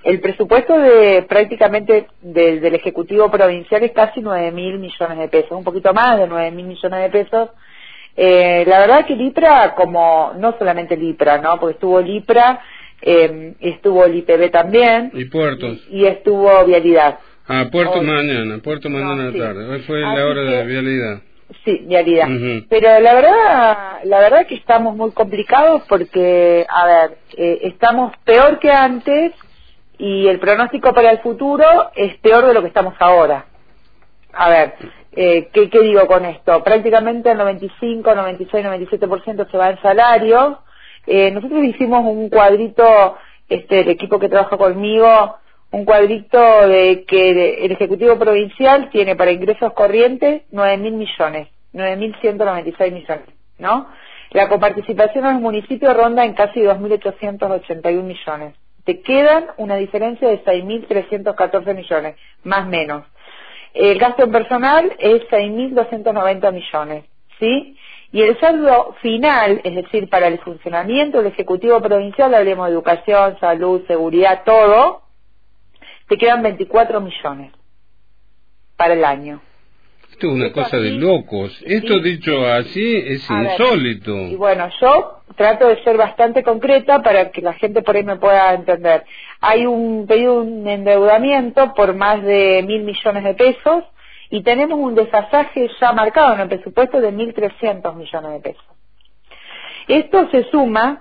El presupuesto de prácticamente del Ejecutivo Provincial es casi 9.000 millones de pesos, un poquito más de 9.000 millones de pesos. La verdad que Lipra, como no solamente Lipra, ¿no? Porque estuvo Lipra, estuvo el IPB también. Y puertos. Y estuvo Vialidad. Puerto mañana a la sí. tarde. Hoy fue la hora de Vialidad. Sí, Vialidad. Pero la verdad que estamos muy complicados porque, a ver, estamos peor que antes y el pronóstico para el futuro es peor de lo que estamos ahora. A ver, ¿qué digo con esto? Prácticamente el 95, 96, 97% se va en salario. Nosotros hicimos un cuadrito, el equipo que trabaja conmigo, un cuadrito de que el Ejecutivo Provincial tiene para ingresos corrientes 9.000 millones, 9.196 millones, ¿no? La coparticipación a los municipios ronda en casi 2.881 millones. Te quedan una diferencia de 6.314 millones, más o menos. El gasto en personal es 6.290 millones, ¿sí? Y el saldo final, es decir, para el funcionamiento del Ejecutivo Provincial, hablemos de educación, salud, seguridad, todo, te quedan 24 millones para el año. Esto es una cosa de locos. Esto dicho así es insólito. Y bueno, yo trato de ser bastante concreta para que la gente por ahí me pueda entender. Hay un pedido de un endeudamiento por más de 1.000 millones de pesos y tenemos un desfasaje ya marcado en el presupuesto de 1.300 millones de pesos. Esto se suma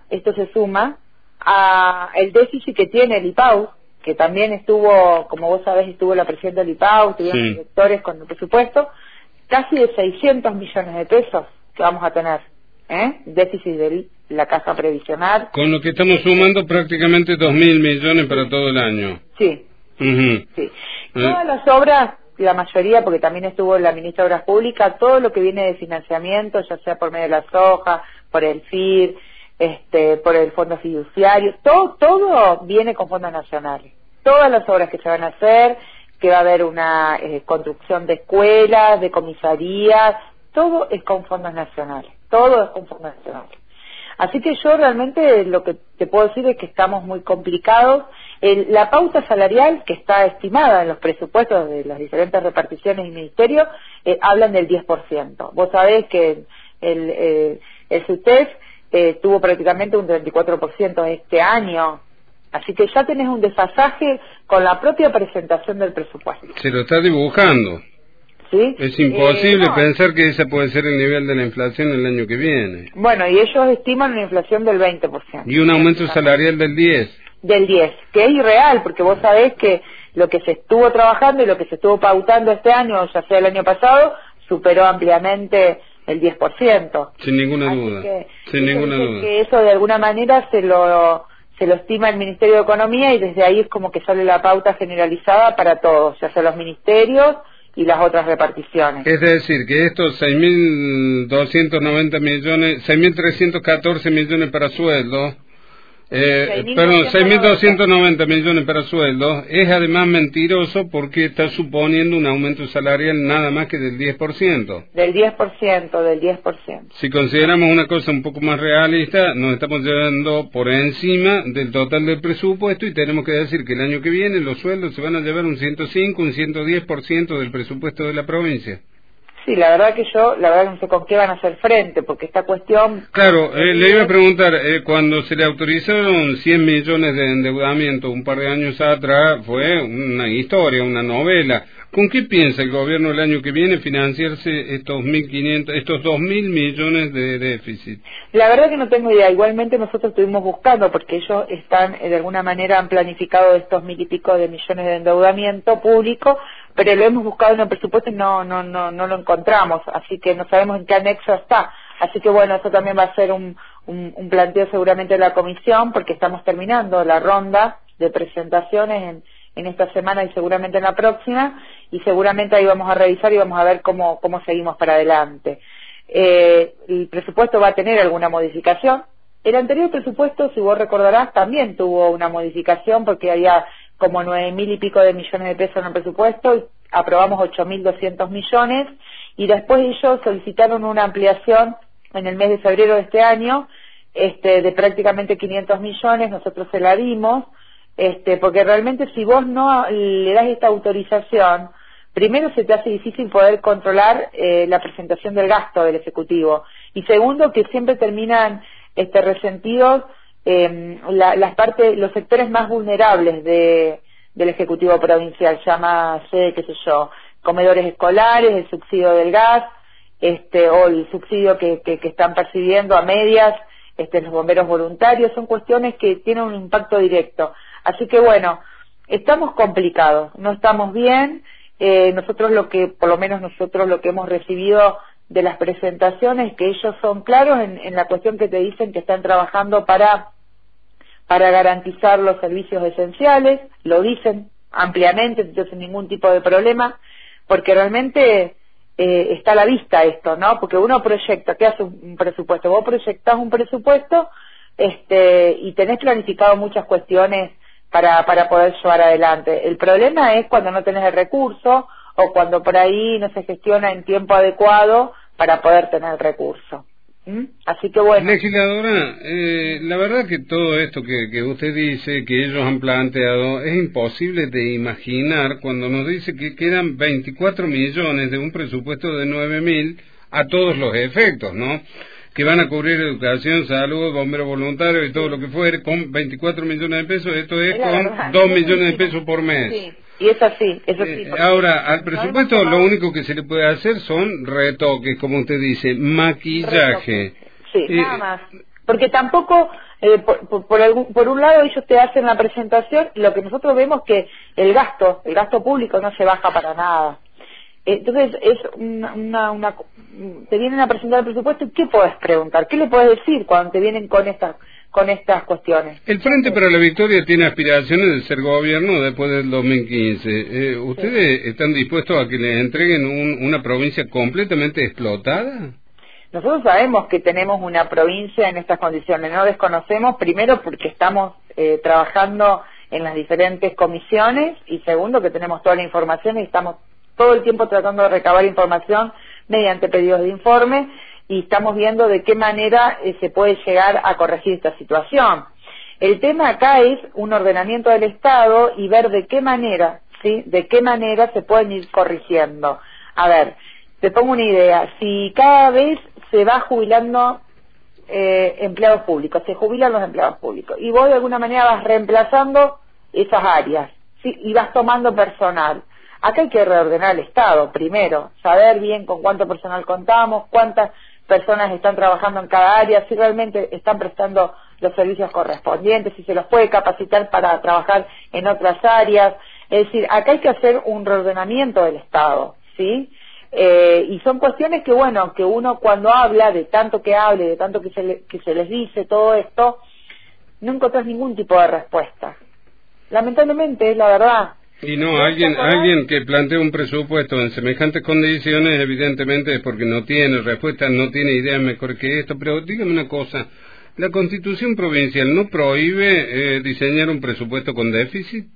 a el déficit que tiene el IPAU, que también estuvo, como vos sabés, estuvo la presidenta del IPAU, estuvieron los directores con el presupuesto, casi de 600 millones de pesos que vamos a tener, déficit de la caja previsional. Con lo que estamos sumando prácticamente 2.000 millones para todo el año. Sí, sí. Todas las obras, la mayoría, porque también estuvo la ministra de Obras Públicas, todo lo que viene de financiamiento, ya sea por medio de la soja, por el FIR, por el fondo fiduciario, todo viene con fondos nacionales. Todas las obras que se van a hacer, que va a haber una construcción de escuelas, de comisarías, todo es con fondos nacionales, todo es con fondos nacionales. Así que yo realmente lo que te puedo decir es que estamos muy complicados. La pauta salarial que está estimada en los presupuestos de las diferentes reparticiones y ministerios hablan del 10%. Vos sabés que el SUTEF tuvo prácticamente un 34% este año. Así que ya tenés un desfasaje con la propia presentación del presupuesto. Se lo está dibujando. ¿Sí? Es imposible pensar que ese puede ser el nivel de la inflación el año que viene. Bueno, y ellos estiman una inflación del 20%. Y un aumento salarial del 10%. Del 10%, que es irreal, porque vos sabés que lo que se estuvo trabajando y lo que se estuvo pautando este año, ya sea el año pasado, superó ampliamente el 10%. Sin ninguna duda. Sin ninguna duda. Que eso de alguna manera se lo estima el Ministerio de Economía y desde ahí es como que sale la pauta generalizada para todos, ya sea los ministerios y las otras reparticiones. Es decir, que estos 6.290 millones, 6.314 millones para sueldos, 6.290 millones para sueldos, es además mentiroso porque está suponiendo un aumento salarial nada más que del 10%. Del 10%. Si consideramos una cosa un poco más realista, nos estamos llevando por encima del total del presupuesto y tenemos que decir que el año que viene los sueldos se van a llevar un 105, un 110% del presupuesto de la provincia. Sí, la verdad que no sé con qué van a hacer frente, porque esta cuestión... Claro, le iba a preguntar, cuando se le autorizaron 100 millones de endeudamiento un par de años atrás, fue una historia, una novela. ¿Con qué piensa el gobierno el año que viene financiarse estos 2.000 millones de déficit? La verdad que no tengo idea. Igualmente nosotros estuvimos buscando, porque ellos están, de alguna manera, han planificado estos 1.000 y pico de millones de endeudamiento público, pero lo hemos buscado en el presupuesto y no lo encontramos, así que no sabemos en qué anexo está. Así que bueno, eso también va a ser un planteo seguramente de la comisión, porque estamos terminando la ronda de presentaciones en esta semana y seguramente en la próxima, y seguramente ahí vamos a revisar y vamos a ver cómo seguimos para adelante. El presupuesto va a tener alguna modificación. El anterior presupuesto, si vos recordarás, también tuvo una modificación porque había como 9.000 y pico de millones de pesos en el presupuesto y aprobamos 8.200 millones y después ellos solicitaron una ampliación en el mes de febrero de este año de prácticamente 500 millones, nosotros se la dimos. porque realmente si vos no le das esta autorización, primero se te hace difícil poder controlar la presentación del gasto del Ejecutivo, y segundo que siempre terminan resentidos los sectores más vulnerables del Ejecutivo Provincial, llámase, qué sé yo, comedores escolares, el subsidio del gas, o el subsidio que están percibiendo a medias, los bomberos voluntarios. Son cuestiones que tienen un impacto directo. Así que bueno, estamos complicados, no estamos bien. Por lo menos nosotros lo que hemos recibido de las presentaciones, que ellos son claros en la cuestión que te dicen que están trabajando para garantizar los servicios esenciales, lo dicen ampliamente, entonces sin ningún tipo de problema, porque realmente está a la vista esto, ¿no? Porque uno proyecta, ¿qué hace un presupuesto? Vos proyectás un presupuesto y tenés planificado muchas cuestiones para poder llevar adelante. El problema es cuando no tenés el recurso o cuando por ahí no se gestiona en tiempo adecuado para poder tener el recurso. Así que bueno. Legisladora, la verdad que todo esto que usted dice, que ellos han planteado, es imposible de imaginar cuando nos dice que quedan 24 millones de un presupuesto de 9.000 a todos los efectos, ¿no? Que van a cubrir educación, salud, bomberos voluntarios y todo lo que fuere, con 24 millones de pesos, esto es con 2 millones de pesos por mes. Sí. Y es así, ahora, al presupuesto lo único que se le puede hacer son retoques, como usted dice, maquillaje. Sí, nada más. Porque tampoco, por un lado ellos te hacen la presentación, y lo que nosotros vemos que el gasto público no se baja para nada. Entonces es te vienen a presentar el presupuesto y ¿qué podés preguntar? ¿Qué le podés decir cuando te vienen con estas cuestiones? El Frente para la Victoria tiene aspiraciones de ser gobierno después del 2015. ¿Ustedes están dispuestos a que les entreguen una provincia completamente explotada? Nosotros sabemos que tenemos una provincia en estas condiciones, no desconocemos, primero porque estamos trabajando en las diferentes comisiones, y segundo que tenemos toda la información y estamos todo el tiempo tratando de recabar información mediante pedidos de informe, y estamos viendo de qué manera se puede llegar a corregir esta situación. El tema acá es un ordenamiento del Estado y ver de qué manera se pueden ir corrigiendo. A ver, te pongo una idea, si cada vez se va jubilando empleados públicos, se jubilan los empleados públicos, y vos de alguna manera vas reemplazando esas áreas, ¿sí? Y vas tomando personal. Acá hay que reordenar el Estado, primero, saber bien con cuánto personal contamos, cuántas personas están trabajando en cada área, si realmente están prestando los servicios correspondientes, si se los puede capacitar para trabajar en otras áreas. Es decir, acá hay que hacer un reordenamiento del Estado, ¿sí? Y son cuestiones que, bueno, que uno cuando habla, de tanto que hable, de tanto que se les dice todo esto, no encontrás ningún tipo de respuesta. Lamentablemente, es la verdad. Y no, alguien que plantea un presupuesto en semejantes condiciones, evidentemente es porque no tiene respuesta, no tiene idea mejor que esto. Pero dígame una cosa, ¿la Constitución Provincial no prohíbe diseñar un presupuesto con déficit?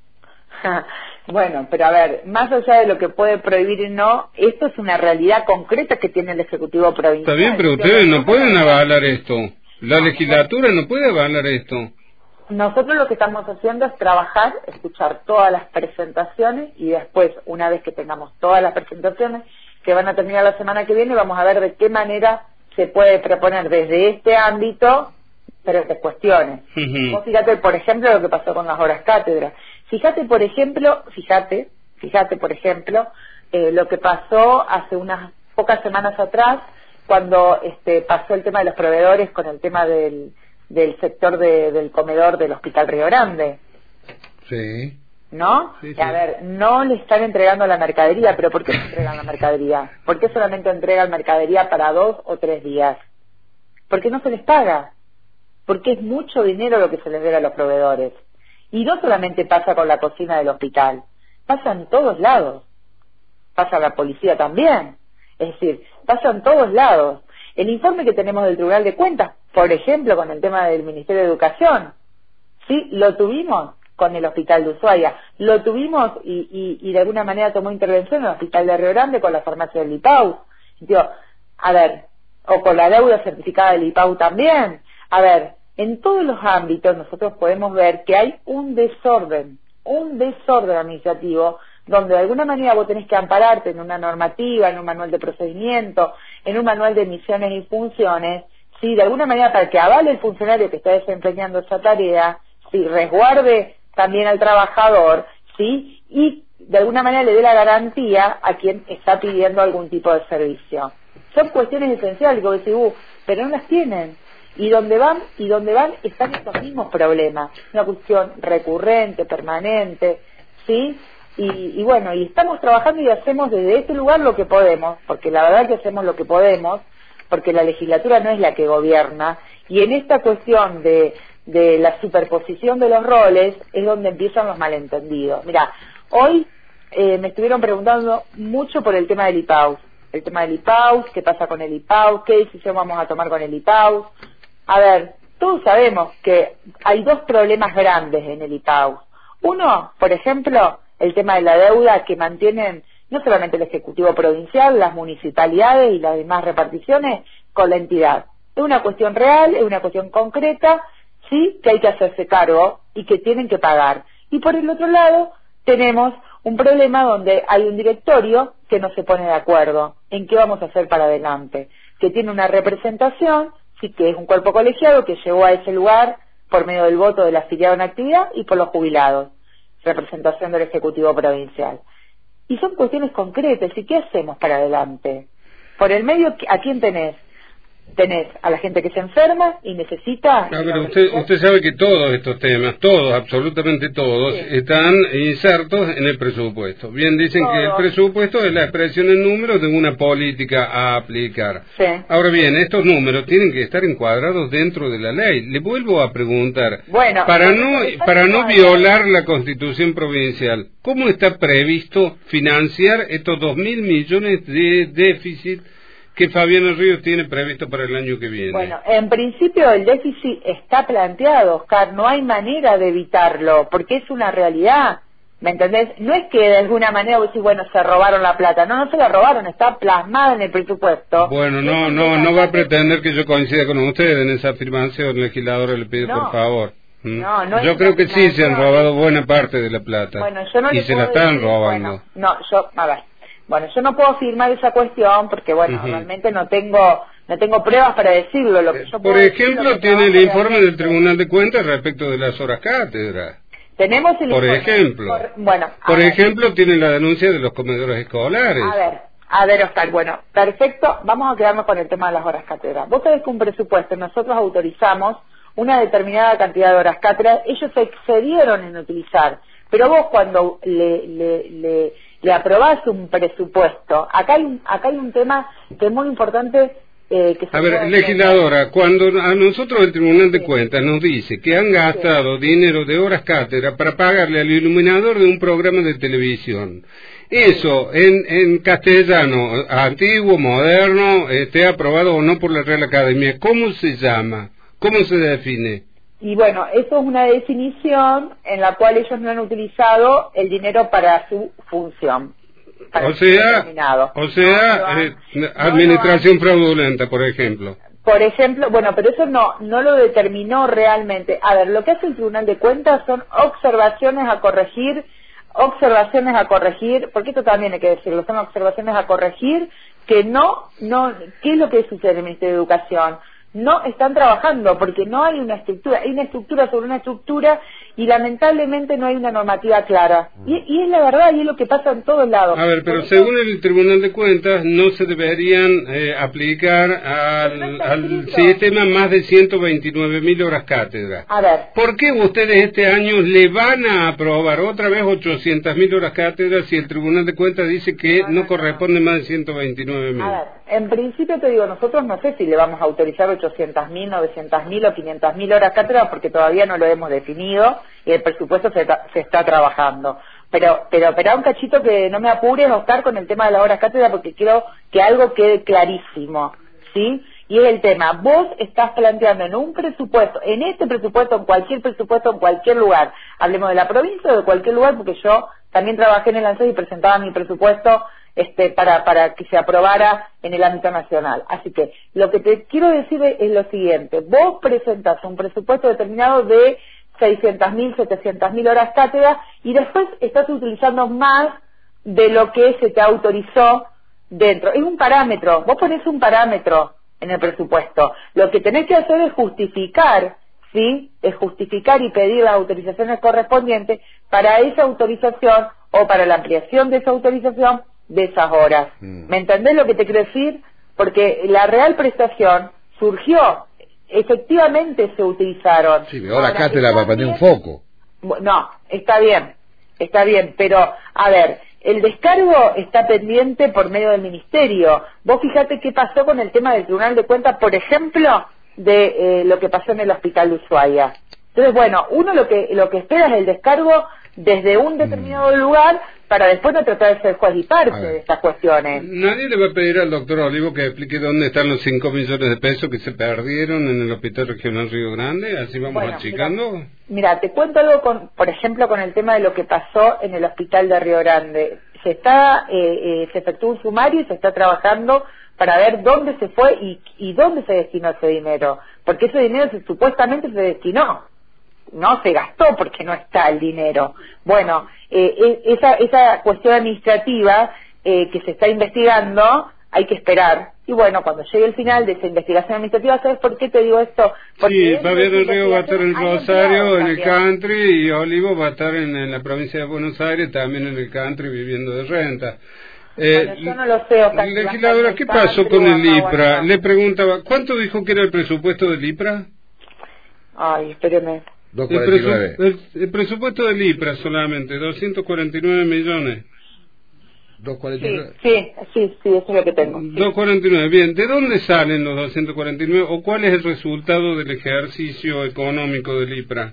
Bueno, pero a ver, más allá de lo que puede prohibir y no, esto es una realidad concreta que tiene el Ejecutivo Provincial. Está bien, pero ustedes no pueden avalar esto. La legislatura no puede avalar esto. Nosotros lo que estamos haciendo es trabajar, escuchar todas las presentaciones, y después, una vez que tengamos todas las presentaciones, que van a terminar la semana que viene, vamos a ver de qué manera se puede proponer desde este ámbito diferentes cuestiones. Vos fíjate, por ejemplo, lo que pasó con las horas cátedra. Fíjate, por ejemplo, lo que pasó hace unas pocas semanas atrás, cuando pasó el tema de los proveedores con el tema del sector del comedor del Hospital Río Grande. Sí. ¿No? Sí, sí. A ver, no le están entregando la mercadería, pero ¿por qué no entregan la mercadería? ¿Por qué solamente entregan mercadería para 2 o 3 días? Porque no se les paga. Porque es mucho dinero lo que se les debe a los proveedores. Y no solamente pasa con la cocina del hospital, pasa en todos lados. Pasa la policía también. Es decir, pasa en todos lados. El informe que tenemos del Tribunal de Cuentas, por ejemplo, con el tema del Ministerio de Educación, sí, lo tuvimos con el Hospital de Ushuaia, lo tuvimos y de alguna manera tomó intervención en el Hospital de Río Grande con la farmacia del IPAU. Digo, a ver, o con la deuda certificada del IPAU también. A ver, en todos los ámbitos nosotros podemos ver que hay un desorden administrativo, donde de alguna manera vos tenés que ampararte en una normativa, en un manual de procedimiento, en un manual de misiones y funciones, ¿sí? De alguna manera para que avale el funcionario que está desempeñando esa tarea, ¿sí? Resguarde también al trabajador, ¿sí? Y de alguna manera le dé la garantía a quien está pidiendo algún tipo de servicio. Son cuestiones esenciales que vos decís, pero no las tienen. Y donde van están estos mismos problemas. Una cuestión recurrente, permanente, ¿sí? Y bueno, y estamos trabajando y hacemos desde este lugar lo que podemos, porque la verdad que hacemos lo que podemos, porque la legislatura no es la que gobierna, y en esta cuestión de la superposición de los roles es donde empiezan los malentendidos. Mira, hoy me estuvieron preguntando mucho por el tema del IPAUS. El tema del IPAUS, qué pasa con el IPAUS, qué decisión vamos a tomar con el IPAUS. A ver, todos sabemos que hay dos problemas grandes en el IPAUS. Uno, por ejemplo, el tema de la deuda que mantienen no solamente el Ejecutivo Provincial, las municipalidades y las demás reparticiones con la entidad. Es una cuestión real, es una cuestión concreta, sí, que hay que hacerse cargo y que tienen que pagar. Y por el otro lado, tenemos un problema donde hay un directorio que no se pone de acuerdo en qué vamos a hacer para adelante, que tiene una representación, sí, que es un cuerpo colegiado que llegó a ese lugar por medio del voto del afiliado en actividad y por los jubilados, representación del Ejecutivo Provincial. Y son cuestiones concretas, ¿y qué hacemos para adelante? Por el medio, ¿a quién tenés? Tenés a la gente que se enferma y necesita... pero usted sabe que todos estos temas, todos, absolutamente todos, sí, están insertos en el presupuesto. Bien dicen que el presupuesto es la expresión en números de una política a aplicar. Sí. Ahora bien, estos números tienen que estar encuadrados dentro de la ley. Le vuelvo a preguntar, bueno, para no violar la Constitución provincial, ¿cómo está previsto financiar estos 2.000 millones de déficit que Fabiana Ríos tiene previsto para el año que viene? Bueno, en principio el déficit está planteado, Oscar, no hay manera de evitarlo, porque es una realidad, ¿me entendés? No es que de alguna manera vos decís, bueno, se robaron la plata, no se la robaron, está plasmada en el presupuesto. Bueno, no va a pretender que yo coincida con usted en esa afirmación, legisladora, le pido por favor. No yo creo que sí se han robado buena parte de la plata, bueno, yo no y se la están robando. Bueno, yo no puedo afirmar esa cuestión porque, bueno, realmente no tengo pruebas para decirlo. Lo que yo por ejemplo, tiene el informe del Tribunal de Cuentas respecto de las horas cátedra. Tenemos el informe. Por ejemplo, tiene la denuncia de los comedores escolares. A ver, Oscar, bueno, perfecto, vamos a quedarnos con el tema de las horas cátedra. Vos sabés que un presupuesto, nosotros autorizamos una determinada cantidad de horas cátedra, ellos se excedieron en utilizar, pero vos cuando le aprobás un presupuesto, acá hay un tema que es muy importante. A ver, legisladora, cuando a nosotros el Tribunal de Cuentas nos dice que han gastado dinero de horas cátedra para pagarle al iluminador de un programa de televisión, eso en castellano, antiguo, moderno, esté aprobado o no por la Real Academia, ¿cómo se llama? ¿Cómo se define? Y bueno, eso es una definición en la cual ellos no han utilizado el dinero para su función. O sea, administración fraudulenta, por ejemplo. Por ejemplo, bueno, pero eso no lo determinó realmente. A ver, lo que hace el Tribunal de Cuentas son observaciones a corregir, porque esto también hay que decirlo, son observaciones a corregir que ¿qué es lo que sucede en el Ministerio de Educación? No están trabajando porque no hay una estructura, hay una estructura sobre una estructura y lamentablemente no hay una normativa clara. Y es la verdad y es lo que pasa en todos lados. A ver, pero según el Tribunal de Cuentas no se deberían aplicar al sistema más de 129.000 horas cátedra. A ver. ¿Por qué ustedes este año le van a aprobar otra vez 800.000 horas cátedra si el Tribunal de Cuentas dice que no corresponde más de 129.000? A ver, en principio te digo, nosotros no sé si le vamos a autorizar 800.000, 900.000 o 500.000 horas cátedra porque todavía no lo hemos definido y el presupuesto se está trabajando. Pero un cachito que no me apures, Oscar, con el tema de las horas cátedra porque quiero que algo quede clarísimo, ¿sí? Y es el tema, vos estás planteando en un presupuesto, en este presupuesto, en cualquier lugar, hablemos de la provincia o de cualquier lugar porque yo también trabajé en el ANSES y presentaba mi presupuesto para que se aprobara en el ámbito nacional. Así que lo que te quiero decir es lo siguiente: vos presentás un presupuesto determinado de 600.000, 700.000 horas cátedra y después estás utilizando más de lo que se te autorizó dentro. Es un parámetro, vos ponés un parámetro en el presupuesto. Lo que tenés que hacer es justificar, ¿sí? Es justificar y pedir las autorizaciones correspondientes para esa autorización o para la ampliación de esa autorización de esas horas. ¿Me entendés lo que te quiero decir? Porque la real prestación surgió, efectivamente se utilizaron. Sí, pero ahora cátedra va a poner un foco. No, está bien, pero a ver, el descargo está pendiente por medio del Ministerio. Vos fíjate qué pasó con el tema del Tribunal de Cuentas, por ejemplo, de lo que pasó en el Hospital de Ushuaia. Entonces, bueno, uno lo que espera es el descargo desde un determinado lugar para después no tratar de ser juez y parte de estas cuestiones. Nadie le va a pedir al doctor Olivo que explique dónde están los 5 millones de pesos que se perdieron en el Hospital Regional Río Grande, así vamos achicando. Mira, te cuento algo, por ejemplo, con el tema de lo que pasó en el Hospital de Río Grande. Se efectuó un sumario y se está trabajando para ver dónde se fue y dónde se destinó ese dinero, porque ese dinero supuestamente se destinó, no se gastó porque no está el dinero. Bueno, esa cuestión administrativa que se está investigando hay que esperar. Y bueno, cuando llegue el final de esa investigación administrativa, ¿sabes por qué te digo esto? Porque sí, Fabián del Río va a estar en Rosario, en el country, y Olivo va a estar en la provincia de Buenos Aires, también en el country, viviendo de renta. Bueno, yo no lo sé. Legisladora, ¿qué pasó con el IPRA? Le preguntaba, ¿cuánto dijo que era el presupuesto del IPRA? Ay, espéreme. 249. El presupuesto del IPRA solamente, 249 millones. 249. Sí, eso es lo que tengo. Sí. 249, bien. ¿De dónde salen los 249 o cuál es el resultado del ejercicio económico del IPRA?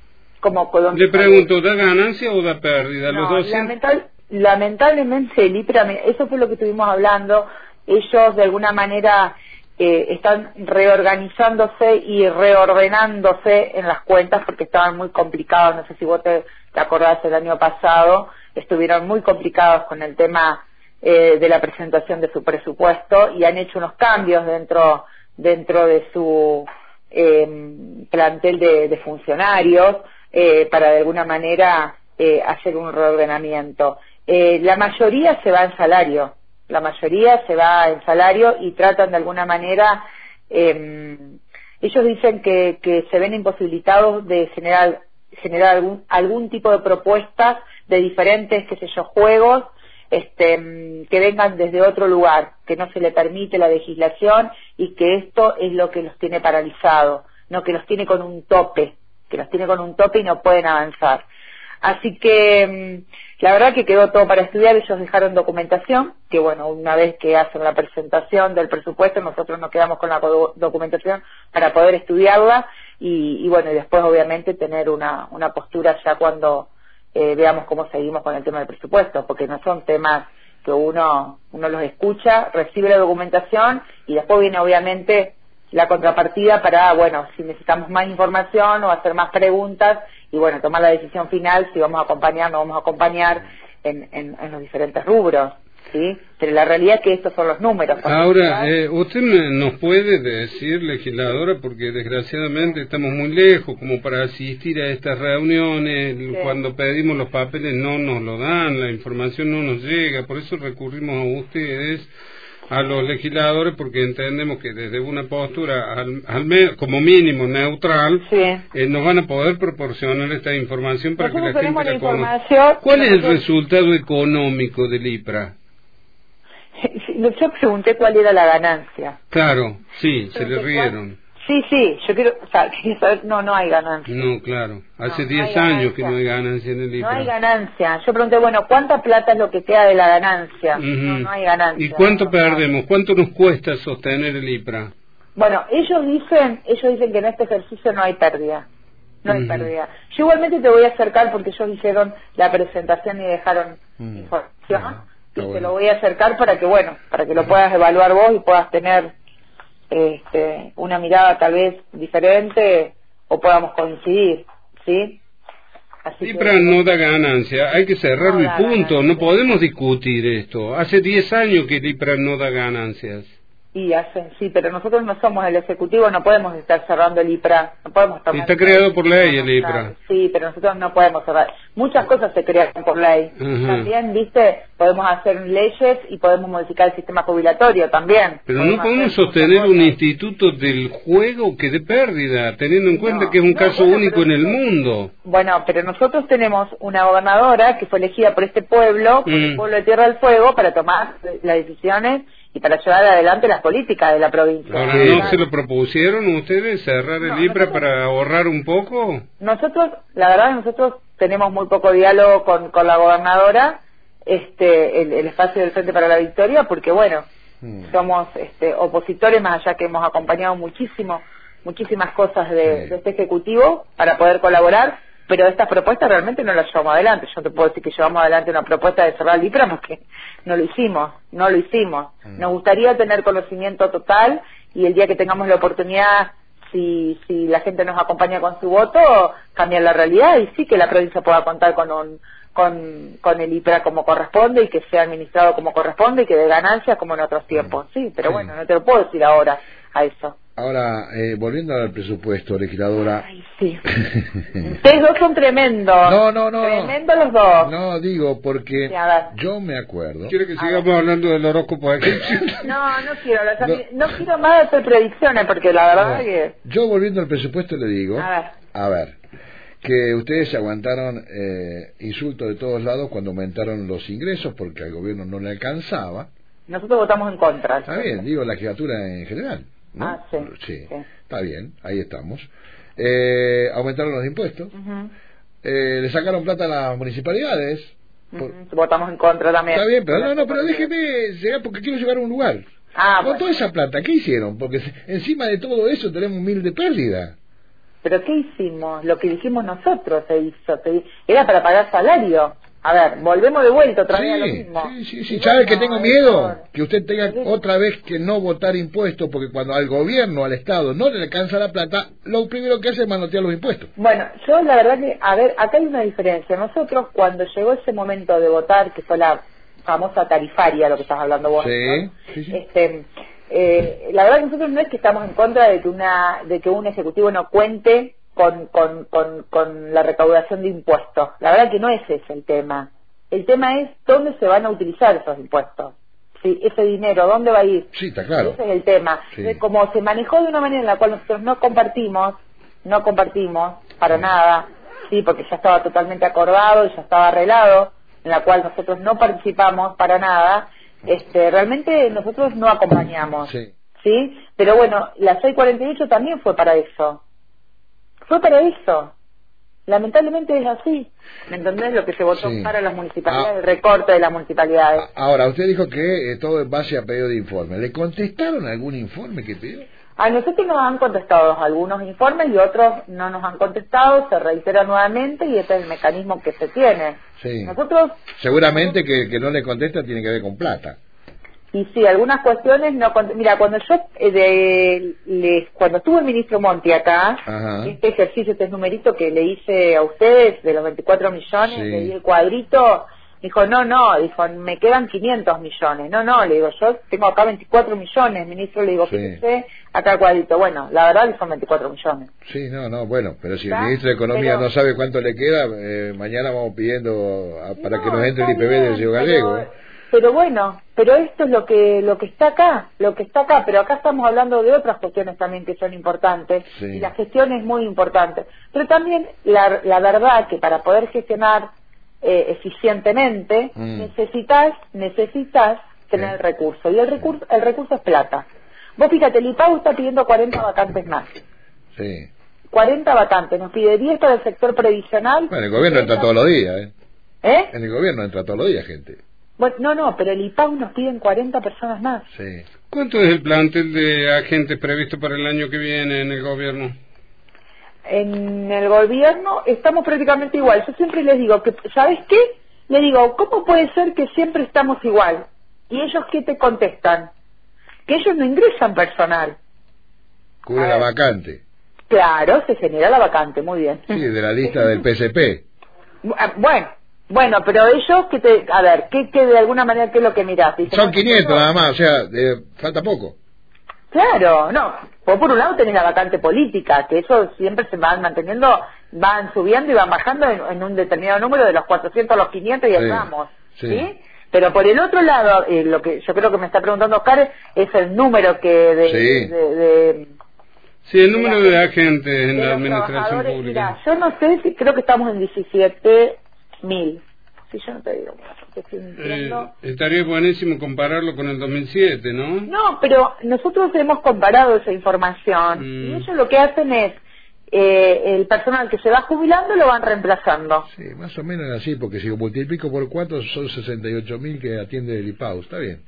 Le pregunto, ¿da ganancia o da pérdida? No, los 200... lamentablemente el IPRA, eso fue lo que estuvimos hablando, ellos de alguna manera están reorganizándose y reordenándose en las cuentas porque estaban muy complicados. No sé si vos te acordás, el año pasado estuvieron muy complicados con el tema de la presentación de su presupuesto y han hecho unos cambios dentro de su plantel de funcionarios para de alguna manera hacer un reordenamiento. La mayoría se va en salario. Y tratan de alguna manera, ellos dicen que se ven imposibilitados de generar algún tipo de propuestas de diferentes, juegos, que vengan desde otro lugar, que no se le permite la legislación y que esto es lo que los tiene paralizados, no que los tiene con un tope, y no pueden avanzar. Así que la verdad que quedó todo para estudiar. Ellos dejaron documentación, que bueno, una vez que hacen la presentación del presupuesto, nosotros nos quedamos con la documentación para poder estudiarla y bueno, y después obviamente tener una postura ya cuando veamos cómo seguimos con el tema del presupuesto, porque no son temas que uno los escucha, recibe la documentación y después viene obviamente la contrapartida para, bueno, si necesitamos más información o hacer más preguntas y bueno, tomar la decisión final si vamos a acompañar o no vamos a acompañar en los diferentes rubros, ¿sí? Pero la realidad es que estos son los números. Ahora, usted nos puede decir, legisladora, porque desgraciadamente estamos muy lejos como para asistir a estas reuniones, sí. Cuando pedimos los papeles no nos lo dan, la información no nos llega, por eso recurrimos a ustedes, a los legisladores, porque entendemos que desde una postura como mínimo neutral, sí. Nos van a poder proporcionar esta información para que la gente la conozca. ¿Cuál es el resultado económico del IPRA? Yo pregunté cuál era la ganancia. Claro, sí, se le rieron. Sí, yo quiero saber, no hay ganancia. No, claro, hace 10 años que no hay ganancia en el IPRA. No hay ganancia. Yo pregunté, bueno, ¿cuánta plata es lo que queda de la ganancia? No hay ganancia. ¿Y cuánto perdemos? ¿Cuánto nos cuesta sostener el IPRA? Bueno, ellos dicen que en este ejercicio no hay pérdida. No hay pérdida. Yo igualmente te voy a acercar porque ellos hicieron la presentación y dejaron información. Te lo voy a acercar para que lo puedas evaluar vos y puedas tener una mirada tal vez diferente o podamos coincidir, ¿sí? Lipra no da ganancia, hay que cerrarlo y punto, no podemos discutir esto. Hace 10 años que Lipra no da ganancias. Sí, pero nosotros no somos el Ejecutivo, no podemos estar cerrando el IPRA, no podemos tomar... Está creado por ley el IPRA. Sí, pero nosotros no podemos cerrar. Muchas cosas se crean por ley. También, viste, podemos hacer leyes y podemos modificar el sistema jubilatorio también. Pero no podemos sostener un instituto del juego que dé pérdida, teniendo en cuenta que es un caso único en el mundo. Bueno, pero nosotros tenemos una gobernadora que fue elegida por este pueblo, por el pueblo de Tierra del Fuego, para tomar las decisiones y para llevar adelante las políticas de la provincia. Ahora, ¿no se lo propusieron ustedes cerrar el IPRA para ahorrar un poco? Nosotros, la verdad, nosotros tenemos muy poco diálogo con la gobernadora, el espacio del Frente para la Victoria, porque bueno, somos opositores, más allá que hemos acompañado muchísimas cosas de este Ejecutivo para poder colaborar, pero estas propuestas realmente no las llevamos adelante. Yo te puedo decir que llevamos adelante una propuesta de cerrar el IPRA, porque no lo hicimos. Nos gustaría tener conocimiento total y el día que tengamos la oportunidad, si la gente nos acompaña con su voto, cambiar la realidad y sí que la provincia pueda contar con el IPRA como corresponde y que sea administrado como corresponde y que dé ganancias como en otros tiempos. Sí, pero bueno, no te lo puedo decir ahora a eso. Ahora, volviendo al presupuesto, legisladora... Ay, sí. Ustedes dos son tremendos. No. Tremendos los dos. No, digo, porque yo me acuerdo... ¿Quiere que sigamos hablando del horóscopo aquí? No quiero hablar. No quiero más hacer predicciones, porque la verdad es que... Yo, volviendo al presupuesto, le digo... A ver, que ustedes se aguantaron insultos de todos lados cuando aumentaron los ingresos, porque al gobierno no le alcanzaba. Nosotros votamos en contra. Está bien, digo, la legislatura en general, ¿no? Sí, está bien, ahí estamos. Aumentaron los impuestos, le sacaron plata a las municipalidades. Votamos en contra también. Está bien, pero pero déjeme llegar, porque quiero llegar a un lugar. Con toda esa plata, ¿qué hicieron? Porque encima de todo eso tenemos 1.000 de pérdida. ¿Pero qué hicimos? Lo que dijimos nosotros se hizo. Era para pagar salario. A ver, volvemos de vuelta otra vez a lo mismo. Sí. ¿Sabe que tengo miedo? Que usted tenga otra vez que no votar impuestos, porque cuando al gobierno, al Estado, no le alcanza la plata, lo primero que hace es manotear los impuestos. Bueno, yo la verdad que, a ver, acá hay una diferencia. Nosotros, cuando llegó ese momento de votar, que fue la famosa tarifaria, lo que estás hablando vos, ¿no? Sí. La verdad que nosotros no es que estamos en contra de que un ejecutivo no cuente con la recaudación de impuestos. La verdad que no es ese el tema. El tema es dónde se van a utilizar esos impuestos. ¿Sí? Ese dinero, ¿dónde va a ir? Sí, está claro. Ese es el tema. Sí. Como se manejó de una manera en la cual nosotros no compartimos para nada, sí, porque ya estaba totalmente acordado y ya estaba arreglado, en la cual nosotros no participamos para nada, realmente nosotros no acompañamos. ¿Sí? Pero bueno, la 648 también fue para eso. Lamentablemente es así. ¿Me entendés? Lo que se votó para las municipalidades, el recorte de las municipalidades. Ahora, usted dijo que todo en base a pedido de informe. ¿Le contestaron algún informe que pidió? A nosotros nos han contestado algunos informes y otros no nos han contestado, se reitera nuevamente y este es el mecanismo que se tiene. Sí. Seguramente que no le contesta tiene que ver con plata. Y sí, algunas cuestiones no... Mira, cuando cuando estuvo el ministro Monti acá, este ejercicio, este numerito que le hice a ustedes de los 24 millones, le di el cuadrito, dijo, dijo, me quedan 500 millones. Le digo, yo tengo acá 24 millones, ministro, le digo, fíjese, acá el cuadrito. Bueno, la verdad que son 24 millones. Sí, bueno, pero si el ministro de Economía no sabe cuánto le queda, mañana vamos pidiendo para que nos entre el IPB del Río Gallego. Pero bueno, esto es lo que está acá, pero acá estamos hablando de otras cuestiones también que son importantes, y la gestión es muy importante. Pero también la verdad que para poder gestionar eficientemente necesitas tener el recurso, y el recurso es plata. Vos fíjate, el IPAU está pidiendo 40 vacantes más. 40 vacantes, nos pide 10 para el sector previsional. Bueno, el gobierno entra todos los días, En el gobierno entra todos los días gente. Bueno, pero el IPAU nos piden 40 personas más. ¿Cuánto es el plantel de agentes previsto para el año que viene en el gobierno? En el gobierno estamos prácticamente igual. Yo siempre les digo, ¿sabes qué? Le digo, ¿cómo puede ser que siempre estamos igual? ¿Y ellos qué te contestan? Que ellos no ingresan personal. Cubre la vacante. Claro, se genera la vacante, muy bien. Sí, de la lista del PSP. Bueno, pero ellos, a ver, ¿qué de alguna manera qué es lo que mirás? Dicen, son 500 nada más, o sea, falta poco. Claro, no. Vos por un lado tenés la vacante política, que eso siempre se van manteniendo, van subiendo y van bajando en un determinado número, de los 400 a los 500 y estamos, ¿sí? Pero por el otro lado, lo que yo creo que me está preguntando Oscar es el número que Sí, el número de agentes en la administración pública. Mira, yo no sé si creo que estamos en 17.000. Si yo no te digo, estaría buenísimo compararlo con el 2007, ¿no? No, pero nosotros hemos comparado esa información y ellos lo que hacen es el personal que se va jubilando lo van reemplazando. Sí, más o menos así, porque si lo multiplico por 4 son 68.000 que atiende el IPAU, está bien.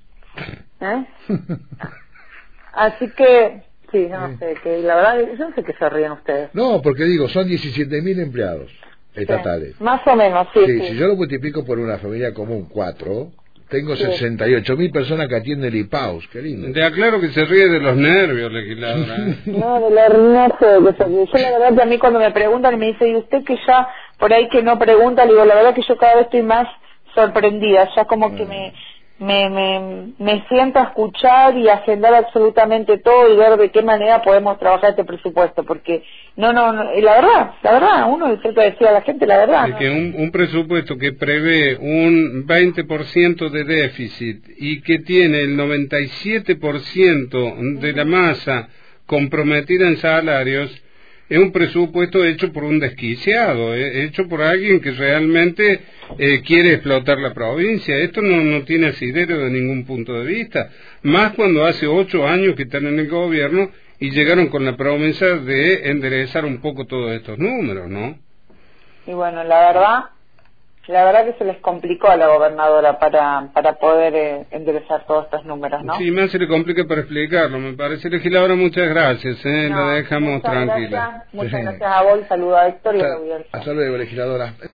Así que, sí, no sé, que la verdad, yo no sé qué se ríen ustedes. No, porque digo, son 17.000 empleados estatales. Más o menos, sí. Si yo lo multiplico por una familia común, 4, tengo 68.000 personas que atienden el IPAUS, qué lindo. Te aclaro que se ríe de los nervios, legisladora. No, de no sé, yo la verdad que a mí cuando me preguntan y me dice, ¿y usted que ya por ahí que no pregunta? Le digo, la verdad que yo cada vez estoy más sorprendida, ya como que me siento a escuchar y a agendar absolutamente todo y ver de qué manera podemos trabajar este presupuesto, porque no, la verdad, uno siempre decía a la gente la verdad. Es que un presupuesto que prevé un 20% de déficit y que tiene el 97% de la masa comprometida en salarios, es un presupuesto hecho por un desquiciado, hecho por alguien que realmente quiere explotar la provincia. Esto no tiene asidero de ningún punto de vista, más cuando hace 8 años que están en el gobierno y llegaron con la promesa de enderezar un poco todos estos números, ¿no? Y bueno, la verdad que se les complicó a la gobernadora para poder enderezar todos estos números, ¿no? Sí, más se le complica para explicarlo, me parece. Legisladora, muchas gracias, la dejamos tranquila. Muchas gracias a vos, saludo a Héctor y a la audiencia. Hasta luego, legisladora.